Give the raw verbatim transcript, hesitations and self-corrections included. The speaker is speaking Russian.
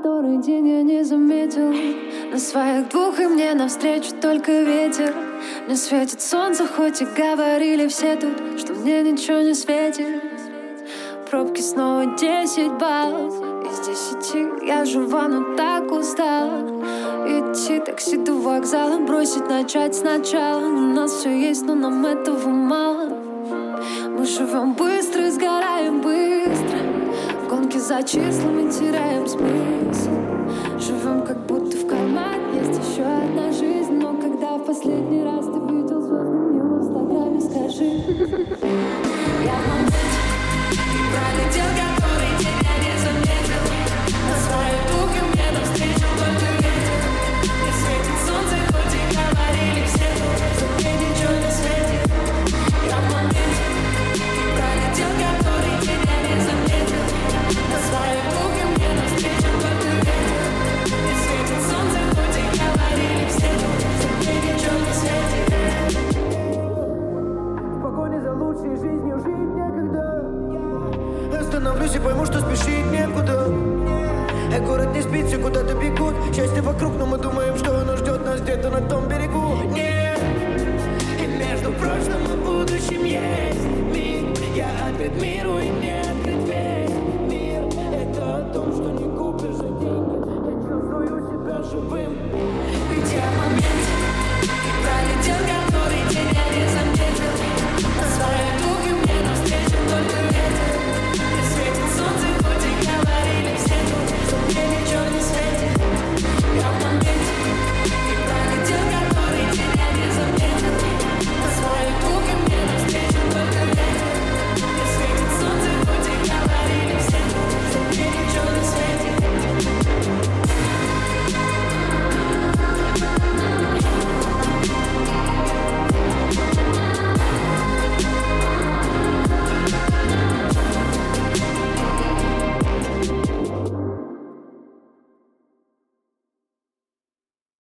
который день я не заметил. На своих двух и мне навстречу только ветер. Мне светит солнце, хоть и говорили все тут, что мне ничего не светит. Пробки снова десять баллов. Из десяти я жива, но так устала. Идти такси до вокзала, бросить, начать сначала. У нас все есть, но нам этого мало. Мы живем быстро и сгораем быстро. В гонке за числами теряем смысл. Живем как будто в кармане есть еще одна жизнь. Но когда в последний раз ты видел звезды мне в инстаграме, скажи. Я в моменте и пролетел, который день я не заметил. На своей дуге мне навстречу только ветер. Не светит солнце, хоть и говорили все, что мне ничего не светит. Я в моменте и пролетел, который день я не заметил. На своей дуге мне навстречу только ветер. Не светит солнце, хоть и говорили все, что мне ничего не светит. В погоне за лучшей жизнью жить некогда. Остановлюсь и пойму, что спешить некуда. А город не спит, все куда-то бегут. Счастье вокруг, но мы думаем, что оно ждет нас где-то на том берегу.